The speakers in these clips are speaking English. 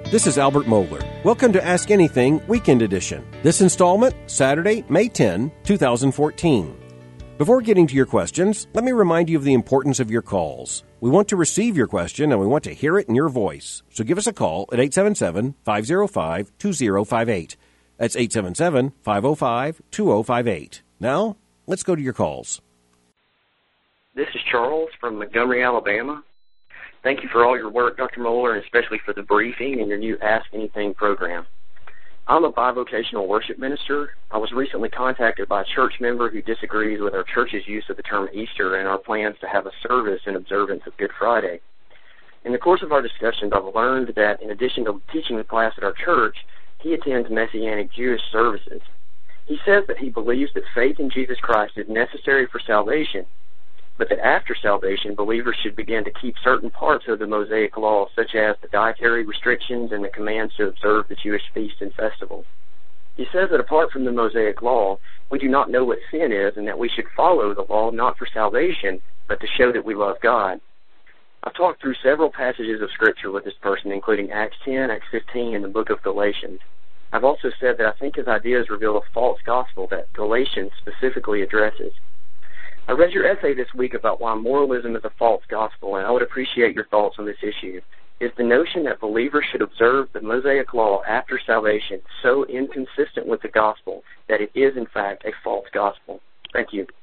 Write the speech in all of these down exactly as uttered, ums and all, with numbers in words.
This is Albert Mohler. Welcome to Ask Anything Weekend Edition. This installment, Saturday, May tenth, twenty fourteen. Before getting to your questions, let me remind you of the importance of your calls. We want to receive your question and we want to hear it in your voice. So give us a call at eight seven seven, five oh five, two oh five eight. That's eight seven seven, five oh five, two oh five eight. Now, let's go to your calls. This is Charles from Montgomery, Alabama. Thank you for all your work, Doctor Mohler, and especially for the briefing and your new Ask Anything program. I'm a bivocational worship minister. I was recently contacted by a church member who disagrees with our church's use of the term Easter and our plans to have a service in observance of Good Friday. In the course of our discussions, I've learned that in addition to teaching the class at our church, he attends Messianic Jewish services. He says that he believes that faith in Jesus Christ is necessary for salvation, but that after salvation, believers should begin to keep certain parts of the Mosaic Law, such as the dietary restrictions and the commands to observe the Jewish feasts and festivals. He says that apart from the Mosaic Law, we do not know what sin is and that we should follow the law not for salvation, but to show that we love God. I've talked through several passages of Scripture with this person, including Acts ten, Acts fifteen, and the book of Galatians. I've also said that I think his ideas reveal a false gospel that Galatians specifically addresses. I read your essay this week about why moralism is a false gospel, and I would appreciate your thoughts on this issue. Is the notion that believers should observe the Mosaic Law after salvation so inconsistent with the gospel that it is, in fact, a false gospel? Thank you.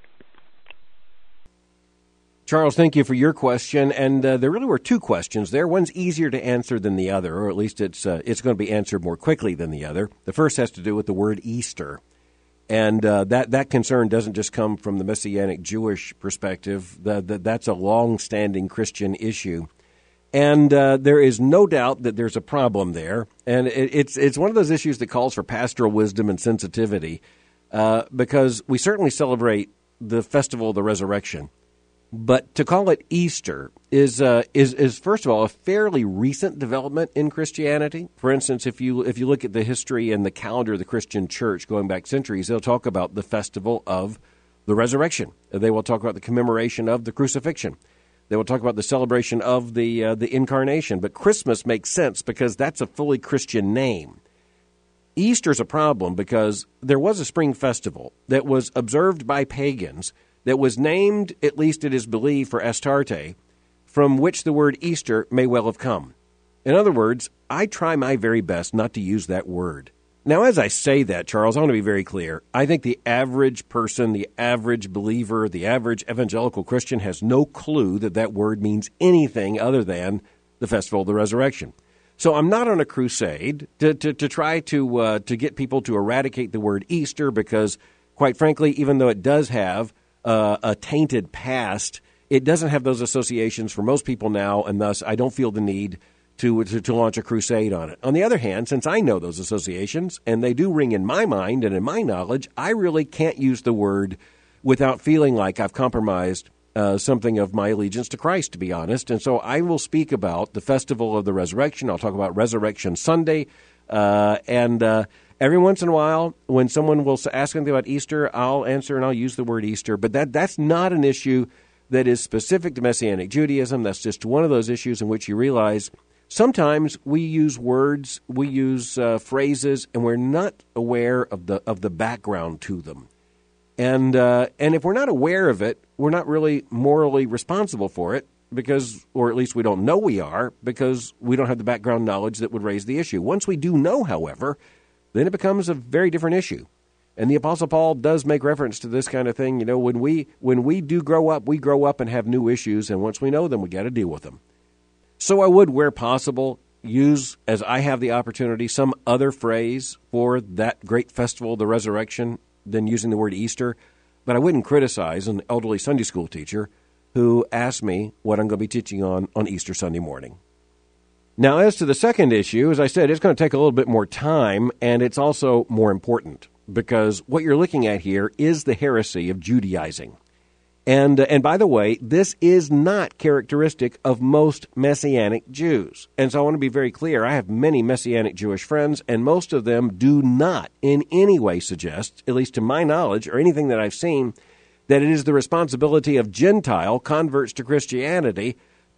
Charles, thank you for your question. And uh, there really were two questions there. One's easier to answer than the other, or at least it's uh, it's going to be answered more quickly than the other. The first has to do with the word Easter. And uh, that, that concern doesn't just come from the Messianic Jewish perspective. The, the, that's a long-standing Christian issue. And uh, there is no doubt that there's a problem there. And it, it's it's one of those issues that calls for pastoral wisdom and sensitivity uh, because we certainly celebrate the festival of the resurrection. But to call it Easter is uh, is is first of all a fairly recent development in Christianity. For instance, if you if you look at the history and the calendar of the Christian church going back centuries, they'll talk about the festival of the resurrection. They will talk about the commemoration of the crucifixion. They will talk about the celebration of the uh, the incarnation. But Christmas makes sense because that's a fully Christian name. Easter's a problem because there was a spring festival that was observed by pagans that was named, at least it is believed, for Astarte, from which the word Easter may well have come. In other words, I try my very best not to use that word. Now, as I say that, Charles, I want to be very clear. I think the average person, the average believer, the average evangelical Christian has no clue that that word means anything other than the festival of the resurrection. So I'm not on a crusade to, to, to try to uh, to get people to eradicate the word Easter because, quite frankly, even though it does have Uh, a tainted past, it doesn't have those associations for most people now, and thus I don't feel the need to, to to launch a crusade on it. On the other hand, since I know those associations, and they do ring in my mind and in my knowledge, I really can't use the word without feeling like I've compromised uh, something of my allegiance to Christ, to be honest. And so I will speak about the festival of the resurrection. I'll talk about Resurrection Sunday, uh, and uh every once in a while, when someone will ask anything about Easter, I'll answer and I'll use the word Easter. But that that's not an issue that is specific to Messianic Judaism. That's just one of those issues in which you realize sometimes we use words, we use uh, phrases, and we're not aware of the of the background to them. And uh, and if we're not aware of it, we're not really morally responsible for it because, or at least we don't know we are, because we don't have the background knowledge that would raise the issue. Once we do know, however, then it becomes a very different issue. And the Apostle Paul does make reference to this kind of thing. You know, when we when we do grow up, we grow up and have new issues, and once we know them, we got to deal with them. So I would, where possible, use, as I have the opportunity, some other phrase for that great festival of the resurrection than using the word Easter. But I wouldn't criticize an elderly Sunday school teacher who asked me what I'm going to be teaching on on Easter Sunday morning. Now, as to the second issue, as I said, it's going to take a little bit more time, and it's also more important, because what you're looking at here is the heresy of Judaizing. And uh, and by the way, this is not characteristic of most Messianic Jews. And so I want to be very clear. I have many Messianic Jewish friends, and most of them do not in any way suggest, at least to my knowledge or anything that I've seen, that it is the responsibility of Gentile converts to Christianity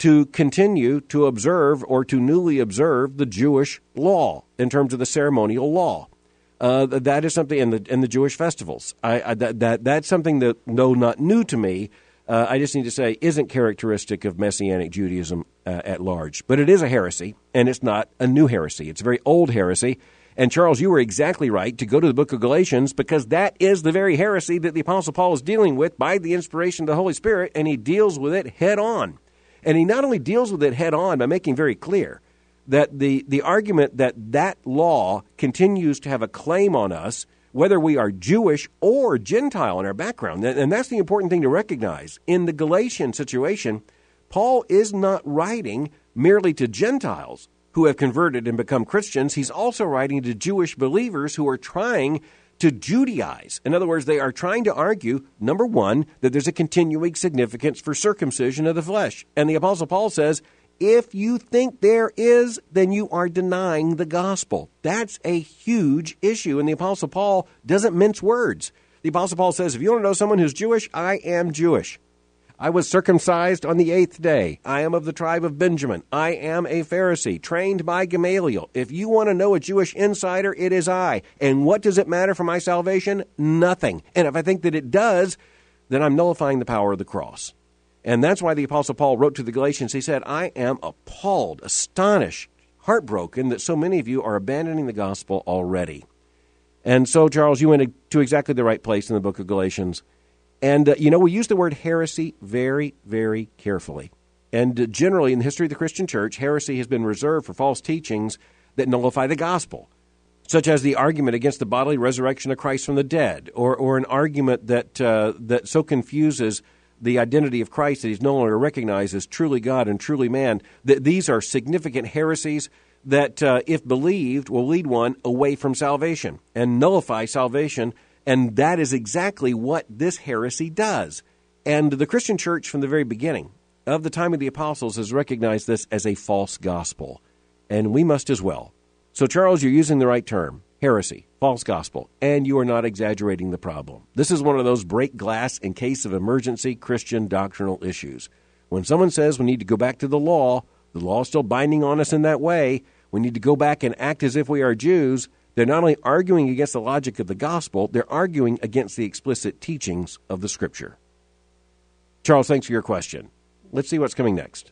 to continue to observe or to newly observe the Jewish law in terms of the ceremonial law. Uh, that is something in the in the Jewish festivals. I, I, that, that That's something that, though not new to me, uh, I just need to say isn't characteristic of Messianic Judaism uh, at large. But it is a heresy, and it's not a new heresy. It's a very old heresy. And Charles, you were exactly right to go to the book of Galatians, because that is the very heresy that the Apostle Paul is dealing with by the inspiration of the Holy Spirit, and he deals with it head on. And he not only deals with it head on by making very clear that the, the argument that that law continues to have a claim on us, whether we are Jewish or Gentile in our background. And that's the important thing to recognize. In the Galatian situation, Paul is not writing merely to Gentiles who have converted and become Christians. He's also writing to Jewish believers who are trying to Judaize. In other words, they are trying to argue, number one, that there's a continuing significance for circumcision of the flesh. And the Apostle Paul says, if you think there is, then you are denying the gospel. That's a huge issue, and the Apostle Paul doesn't mince words. The Apostle Paul says, if you want to know someone who's Jewish, I am Jewish. I was circumcised on the eighth day. I am of the tribe of Benjamin. I am a Pharisee, trained by Gamaliel. If you want to know a Jewish insider, it is I. And what does it matter for my salvation? Nothing. And if I think that it does, then I'm nullifying the power of the cross. And that's why the Apostle Paul wrote to the Galatians. He said, I am appalled, astonished, heartbroken that so many of you are abandoning the gospel already. And so, Charles, you went to exactly the right place in the book of Galatians. And, uh, you know, we use the word heresy very, very carefully. And uh, generally in the history of the Christian church, heresy has been reserved for false teachings that nullify the gospel, such as the argument against the bodily resurrection of Christ from the dead, or, or an argument that uh, that so confuses the identity of Christ that he's no longer recognized as truly God and truly man. That these are significant heresies that, uh, if believed, will lead one away from salvation and nullify salvation. And that is exactly what this heresy does. And the Christian church from the very beginning of the time of the apostles has recognized this as a false gospel. And we must as well. So, Charles, you're using the right term, heresy, false gospel, and you are not exaggerating the problem. This is one of those break glass in case of emergency Christian doctrinal issues. When someone says we need to go back to the law, the law is still binding on us in that way, we need to go back and act as if we are Jews, they're not only arguing against the logic of the gospel, they're arguing against the explicit teachings of the Scripture. Charles, thanks for your question. Let's see what's coming next.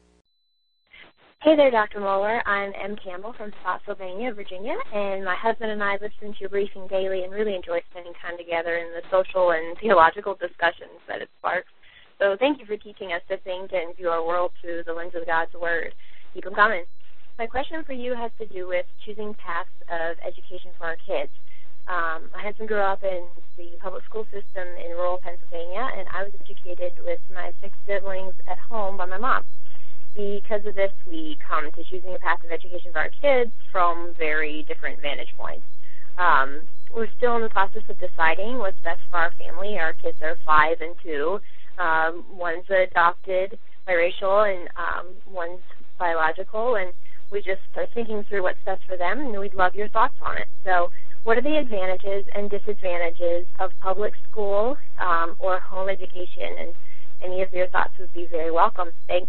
Hey there, Doctor Mohler. I'm M. Campbell from Spotsylvania, Virginia, and my husband and I listen to your briefing daily and really enjoy spending time together in the social and theological discussions that it sparks. So thank you for teaching us to think and view our world through the lens of God's Word. Keep them coming. My question for you has to do with choosing paths of education for our kids. Um, my husband grew up in the public school system in rural Pennsylvania, and I was educated with my six siblings at home by my mom. Because of this, we come to choosing a path of education for our kids from very different vantage points. Um, we're still in the process of deciding what's best for our family. Our kids are five and two. Um, one's adopted biracial, and um, one's biological, and we just are thinking through what's best for them, and we'd love your thoughts on it. So what are the advantages and disadvantages of public school um, or home education? And any of your thoughts would be very welcome. Thanks.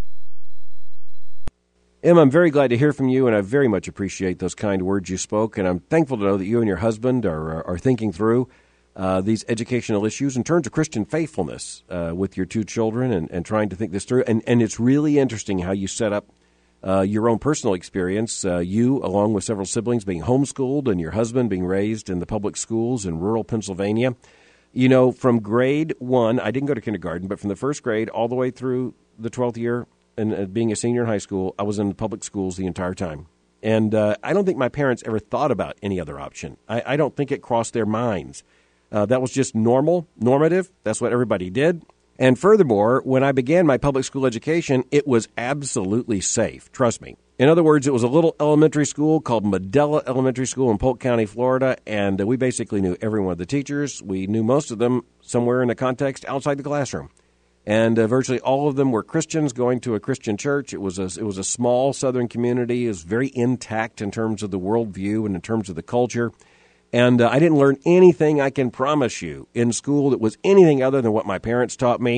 Em, I'm very glad to hear from you, and I very much appreciate those kind words you spoke, and I'm thankful to know that you and your husband are, are thinking through uh, these educational issues in terms of Christian faithfulness uh, with your two children and, and trying to think this through. And, and it's really interesting how you set up Uh, your own personal experience, uh, you, along with several siblings, being homeschooled and your husband being raised in the public schools in rural Pennsylvania. You know, from grade one, I didn't go to kindergarten, but from the first grade all the way through the twelfth year and uh, being a senior in high school, I was in the public schools the entire time. And uh, I don't think my parents ever thought about any other option. I, I don't think it crossed their minds. Uh, that was just normal, normative. That's what everybody did. And furthermore, when I began my public school education, it was absolutely safe. Trust me. In other words, it was a little elementary school called Medela Elementary School in Polk County, Florida, and we basically knew every one of the teachers. We knew most of them somewhere in a context outside the classroom. And uh, virtually all of them were Christians going to a Christian church. It was a, it was a small southern community. It was very intact in terms of the worldview and in terms of the culture. And uh, I didn't learn anything, I can promise you, in school that was anything other than what my parents taught me.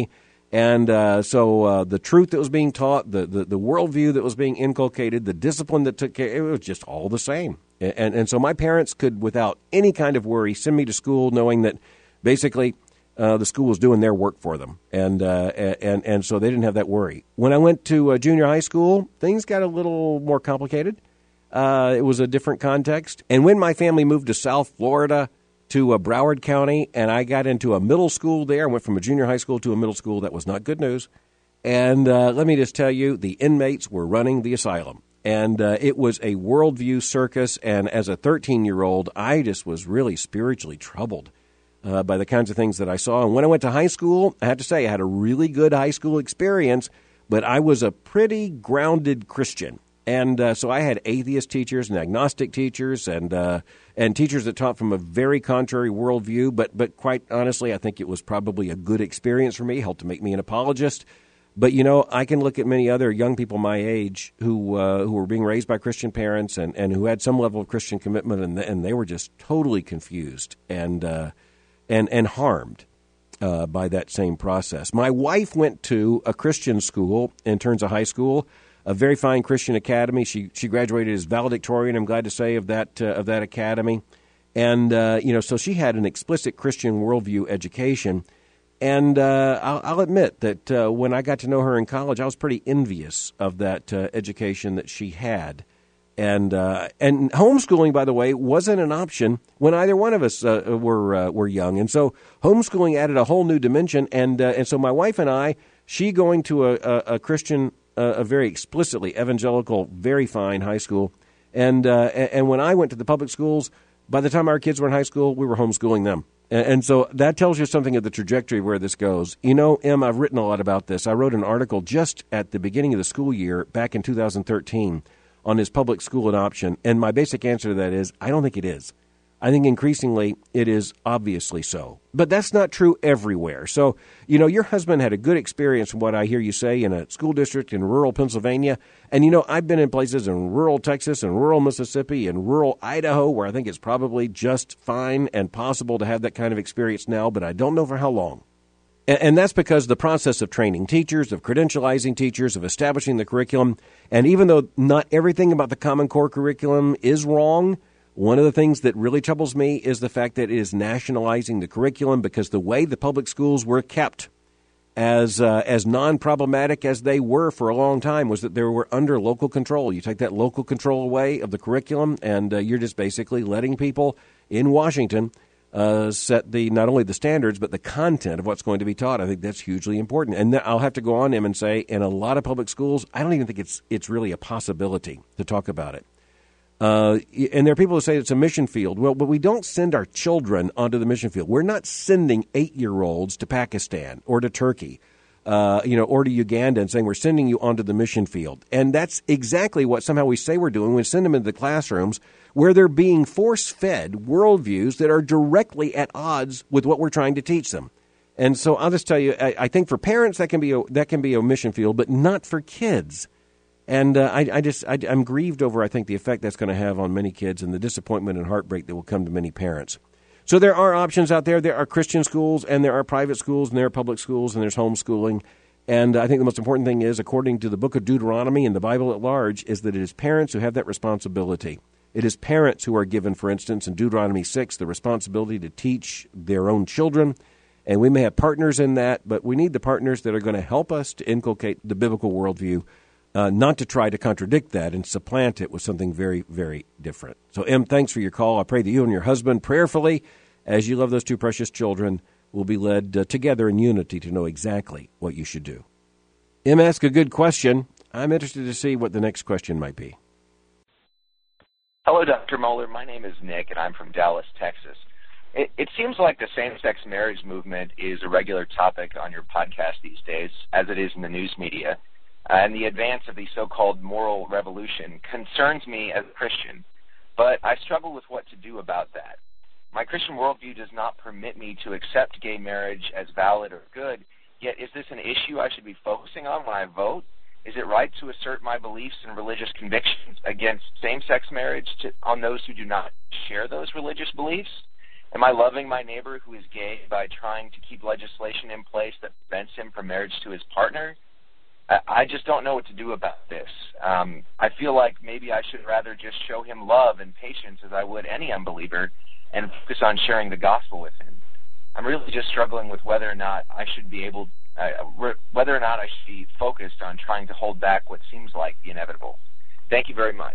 And uh, so uh, the truth that was being taught, the, the, the worldview that was being inculcated, the discipline that took care, it was just all the same. And, and so my parents could, without any kind of worry, send me to school knowing that basically uh, the school was doing their work for them. And, uh, and, and so they didn't have that worry. When I went to uh, junior high school, things got a little more complicated. Uh, it was a different context. And when my family moved to South Florida, to uh, Broward County, and I got into a middle school there. I went from a junior high school to a middle school. That was not good news. And uh, let me just tell you, the inmates were running the asylum. And uh, it was a worldview circus. And as a thirteen-year-old, I just was really spiritually troubled uh, by the kinds of things that I saw. And when I went to high school, I have to say I had a really good high school experience, but I was a pretty grounded Christian. And uh, so I had atheist teachers and agnostic teachers and uh, and teachers that taught from a very contrary worldview. But but quite honestly, I think it was probably a good experience for me, helped to make me an apologist. But, you know, I can look at many other young people my age who uh, who were being raised by Christian parents and, and who had some level of Christian commitment, and, and they were just totally confused and, uh, and, and harmed uh, by that same process. My wife went to a Christian school in terms of high school, a very fine Christian academy. She she graduated as valedictorian, I'm glad to say, of that uh, of that academy. And, uh, you know, so she had an explicit Christian worldview education. And uh, I'll, I'll admit that uh, when I got to know her in college, I was pretty envious of that uh, education that she had. And uh, and homeschooling, by the way, wasn't an option when either one of us uh, were uh, were young. And so homeschooling added a whole new dimension. And uh, and so my wife and I, she going to a, a, a Christian a very explicitly evangelical, very fine high school. And uh, and when I went to the public schools, by the time our kids were in high school, we were homeschooling them. And, and so that tells you something of the trajectory of where this goes. You know, Em, I've written a lot about this. I wrote an article just at the beginning of the school year back in two thousand thirteen on his public school adoption. And my basic answer to that is, I don't think it is. I think increasingly it is obviously so. But that's not true everywhere. So, you know, your husband had a good experience from what I hear you say in a school district in rural Pennsylvania. And, you know, I've been in places in rural Texas and rural Mississippi and rural Idaho where I think it's probably just fine and possible to have that kind of experience now, but I don't know for how long. And, and that's because the process of training teachers, of credentializing teachers, of establishing the curriculum, and even though not everything about the Common Core curriculum is wrong, one of the things that really troubles me is the fact that it is nationalizing the curriculum, because the way the public schools were kept as uh, as non-problematic as they were for a long time was that they were under local control. You take that local control away of the curriculum, and uh, you're just basically letting people in Washington uh, set the not only the standards, but the content of what's going to be taught. I think that's hugely important. And th- I'll have to go on, Em, and say in a lot of public schools, I don't even think it's it's really a possibility to talk about it. Uh, and there are people who say it's a mission field. Well, but we don't send our children onto the mission field. We're not sending eight-year-olds to Pakistan or to Turkey, uh, you know, or to Uganda and saying we're sending you onto the mission field. And that's exactly what somehow we say we're doing when we send them into the classrooms where they're being force-fed worldviews that are directly at odds with what we're trying to teach them. And so I'll just tell you, I, I think for parents that can be a, that can be a mission field, but not for kids. And uh, I, I just, I, I'm grieved over, I think, the effect that's going to have on many kids and the disappointment and heartbreak that will come to many parents. So there are options out there. There are Christian schools, and there are private schools, and there are public schools, and there's homeschooling. And I think the most important thing is, according to the book of Deuteronomy and the Bible at large, is that it is parents who have that responsibility. It is parents who are given, for instance, in Deuteronomy six, the responsibility to teach their own children. And we may have partners in that, but we need the partners that are going to help us to inculcate the biblical worldview, Uh, not to try to contradict that and supplant it with something very, very different. So, Em, thanks for your call. I pray that you and your husband, prayerfully, as you love those two precious children, will be led uh, together in unity to know exactly what you should do. Em asked a good question. I'm interested to see what the next question might be. Hello, Doctor Mohler. My name is Nick, and I'm from Dallas, Texas. It, it seems like the same-sex marriage movement is a regular topic on your podcast these days, as it is in the news media. Uh, and the advance of the so-called moral revolution concerns me as a Christian, but I struggle with what to do about that. My Christian worldview does not permit me to accept gay marriage as valid or good, yet is this an issue I should be focusing on when I vote? Is it right to assert my beliefs and religious convictions against same-sex marriage to, on those who do not share those religious beliefs? Am I loving my neighbor who is gay by trying to keep legislation in place that prevents him from marriage to his partner? I just don't know what to do about this. Um, I feel like maybe I should rather just show him love and patience as I would any unbeliever and focus on sharing the gospel with him. I'm really just struggling with whether or not I should be able, uh, whether or not I should be focused on trying to hold back what seems like the inevitable. Thank you very much.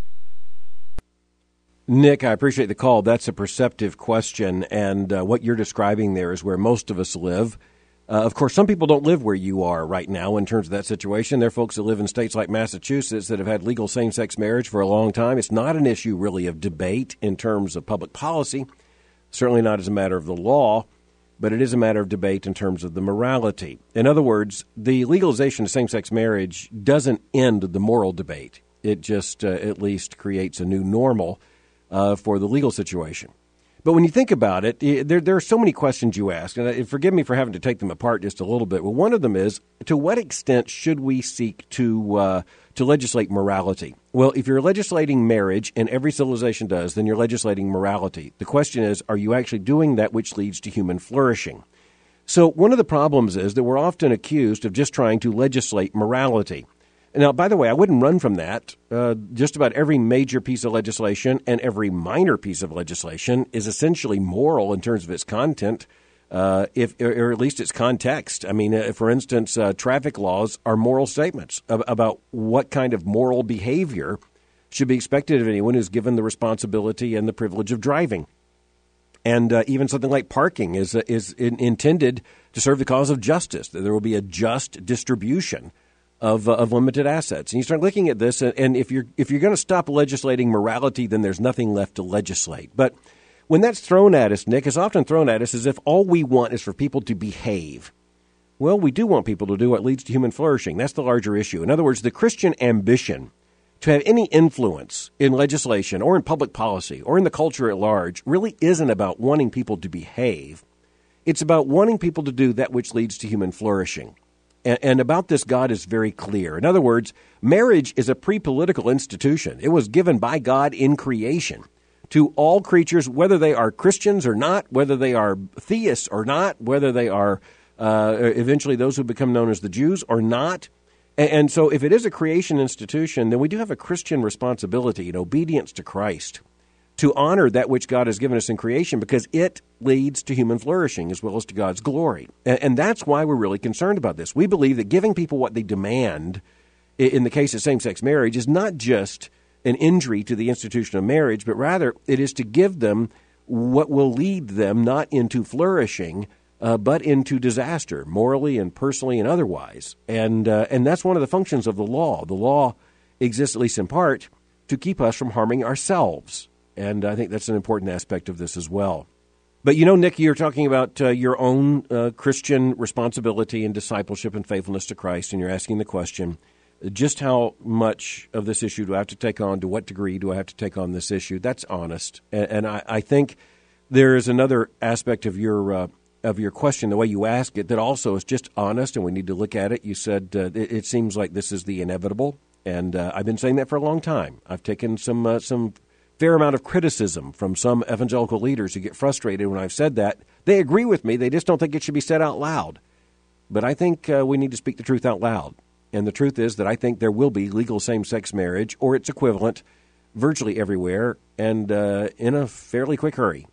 Nick, I appreciate the call. That's a perceptive question, and uh, what you're describing there is where most of us live. Uh, of course, some people don't live where you are right now in terms of that situation. There are folks that live in states like Massachusetts that have had legal same-sex marriage for a long time. It's not an issue really of debate in terms of public policy, certainly not as a matter of the law, but it is a matter of debate in terms of the morality. In other words, the legalization of same-sex marriage doesn't end the moral debate. It just uh, at least creates a new normal Uh, for the legal situation. But when you think about it, there, there are so many questions you ask, and forgive me for having to take them apart just a little bit. Well, one of them is, to what extent should we seek to uh, to legislate morality? Well, if you're legislating marriage, and every civilization does, then you're legislating morality. The question is, are you actually doing that which leads to human flourishing? So one of the problems is that we're often accused of just trying to legislate morality. Now, by the way, I wouldn't run from that. Uh, just about every major piece of legislation and every minor piece of legislation is essentially moral in terms of its content, uh, if or at least its context. I mean, uh, for instance, uh, traffic laws are moral statements ab- about what kind of moral behavior should be expected of anyone who's given the responsibility and the privilege of driving. And uh, even something like parking is uh, is in, intended to serve the cause of justice, that there will be a just distribution Of, uh, of limited assets. And you start looking at this, and, and if you're if you're going to stop legislating morality, then there's nothing left to legislate. But when that's thrown at us, Nick, it's often thrown at us as if all we want is for people to behave. Well, we do want people to do what leads to human flourishing. That's the larger issue. In other words, the Christian ambition to have any influence in legislation or in public policy or in the culture at large really isn't about wanting people to behave. It's about wanting people to do that which leads to human flourishing. And about this, God is very clear. In other words, marriage is a pre-political institution. It was given by God in creation to all creatures, whether they are Christians or not, whether they are theists or not, whether they are uh, eventually those who become known as the Jews or not. And so if it is a creation institution, then we do have a Christian responsibility in obedience to Christ to honor that which God has given us in creation, because it leads to human flourishing as well as to God's glory. And, and that's why we're really concerned about this. We believe that giving people what they demand in the case of same-sex marriage is not just an injury to the institution of marriage, but rather it is to give them what will lead them not into flourishing, uh, but into disaster, morally and personally and otherwise. And, uh, and that's one of the functions of the law. The law exists, at least in part, to keep us from harming ourselves. And I think that's an important aspect of this as well. But, you know, Nick, you're talking about uh, your own uh, Christian responsibility and discipleship and faithfulness to Christ, and you're asking the question, just how much of this issue do I have to take on? To what degree do I have to take on this issue? That's honest. And, and I, I think there is another aspect of your uh, of your question, the way you ask it, that also is just honest, and we need to look at it. You said uh, it, it seems like this is the inevitable, and uh, I've been saying that for a long time. I've taken some uh, some... fair amount of criticism from some evangelical leaders who get frustrated when I've said that. They agree with me. They just don't think it should be said out loud. But I think uh, we need to speak the truth out loud. And the truth is that I think there will be legal same-sex marriage or its equivalent virtually everywhere and uh, in a fairly quick hurry.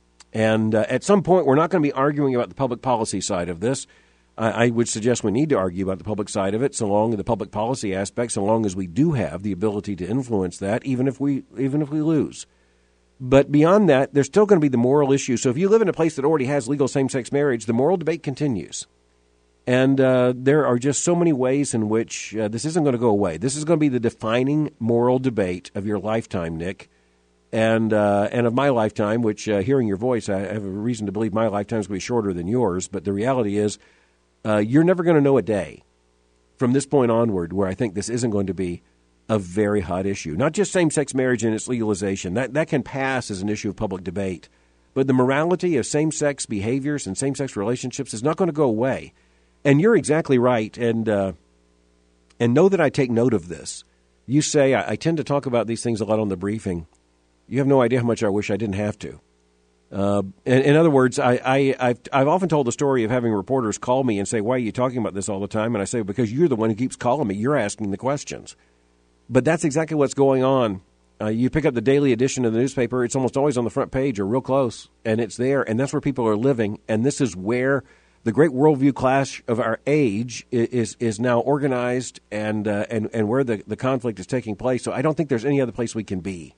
And uh, at some point, we're not going to be arguing about the public policy side of this. I would suggest we need to argue about the public side of it, so long as the public policy aspect, so long as we do have the ability to influence that, even if we even if we lose. But beyond that, there's still going to be the moral issue. So if you live in a place that already has legal same-sex marriage, the moral debate continues. And uh, there are just so many ways in which uh, this isn't going to go away. This is going to be the defining moral debate of your lifetime, Nick, and uh, and of my lifetime, which, uh, hearing your voice, I have a reason to believe my lifetime is going to be shorter than yours. But the reality is, Uh, you're never going to know a day from this point onward where I think this isn't going to be a very hot issue. Not just same-sex marriage and its legalization. That, that can pass as an issue of public debate. But the morality of same-sex behaviors and same-sex relationships is not going to go away. And you're exactly right. And uh, and know that I take note of this. You say, I, I tend to talk about these things a lot on the briefing. You have no idea how much I wish I didn't have to. Uh, in, in other words, I, I, I've, I've often told the story of having reporters call me and say, why are you talking about this all the time? And I say, because you're the one who keeps calling me. You're asking the questions. But that's exactly what's going on. Uh, you pick up the daily edition of the newspaper, it's almost always on the front page or real close, and it's there, and that's where people are living. And this is where the great worldview clash of our age is is now organized and uh, and, and where the, the conflict is taking place. So I don't think there's any other place we can be.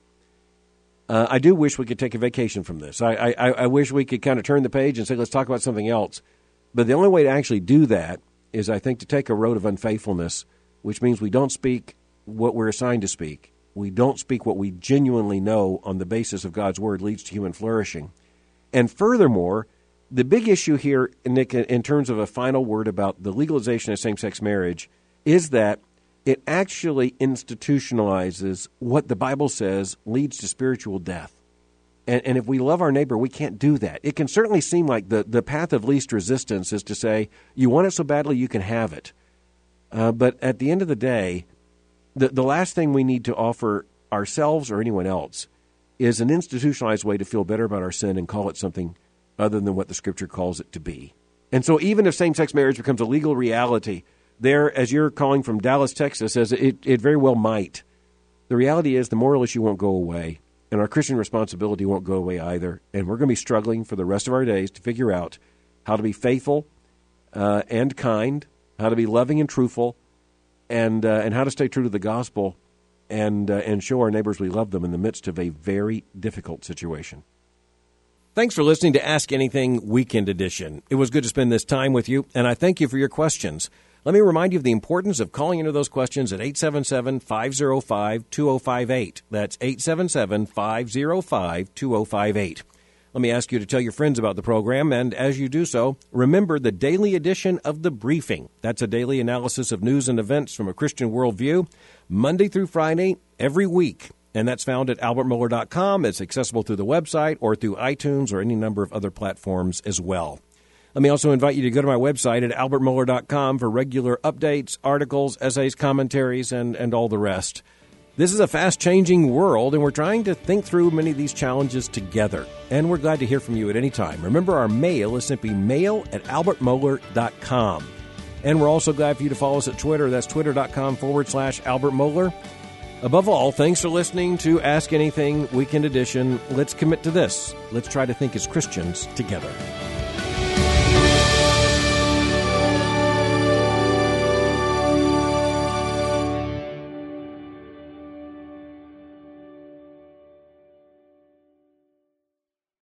Uh, I do wish we could take a vacation from this. I, I, I wish we could kind of turn the page and say, let's talk about something else. But the only way to actually do that is, I think, to take a road of unfaithfulness, which means we don't speak what we're assigned to speak. We don't speak what we genuinely know on the basis of God's word leads to human flourishing. And furthermore, the big issue here, Nick, in terms of a final word about the legalization of same-sex marriage, is that it actually institutionalizes what the Bible says leads to spiritual death. And, and if we love our neighbor, we can't do that. It can certainly seem like the, the path of least resistance is to say, you want it so badly you can have it. Uh, but at the end of the day, the, the last thing we need to offer ourselves or anyone else is an institutionalized way to feel better about our sin and call it something other than what the Scripture calls it to be. And so even if same-sex marriage becomes a legal reality, there, as you're calling from Dallas, Texas, as it, it very well might, the reality is the moral issue won't go away, and our Christian responsibility won't go away either. And we're going to be struggling for the rest of our days to figure out how to be faithful uh, and kind, how to be loving and truthful, and uh, and how to stay true to the gospel and uh, and show our neighbors we love them in the midst of a very difficult situation. Thanks for listening to Ask Anything Weekend Edition. It was good to spend this time with you, and I thank you for your questions. Let me remind you of the importance of calling into those questions at eight seven seven, five oh five, two oh five eight. That's eight seven seven, five oh five, two oh five eight. Let me ask you to tell your friends about the program, and as you do so, remember the daily edition of The Briefing. That's a daily analysis of news and events from a Christian worldview, Monday through Friday, every week. And that's found at albert mohler dot com. It's accessible through the website or through iTunes or any number of other platforms as well. Let me also invite you to go to my website at albert mohler dot com for regular updates, articles, essays, commentaries, and, and all the rest. This is a fast-changing world, and we're trying to think through many of these challenges together. And we're glad to hear from you at any time. Remember, our mail is simply mail at albert mohler dot com. And we're also glad for you to follow us at Twitter. That's twitter.com forward slash Albert Mohler. Above all, thanks for listening to Ask Anything Weekend Edition. Let's commit to this. Let's try to think as Christians together.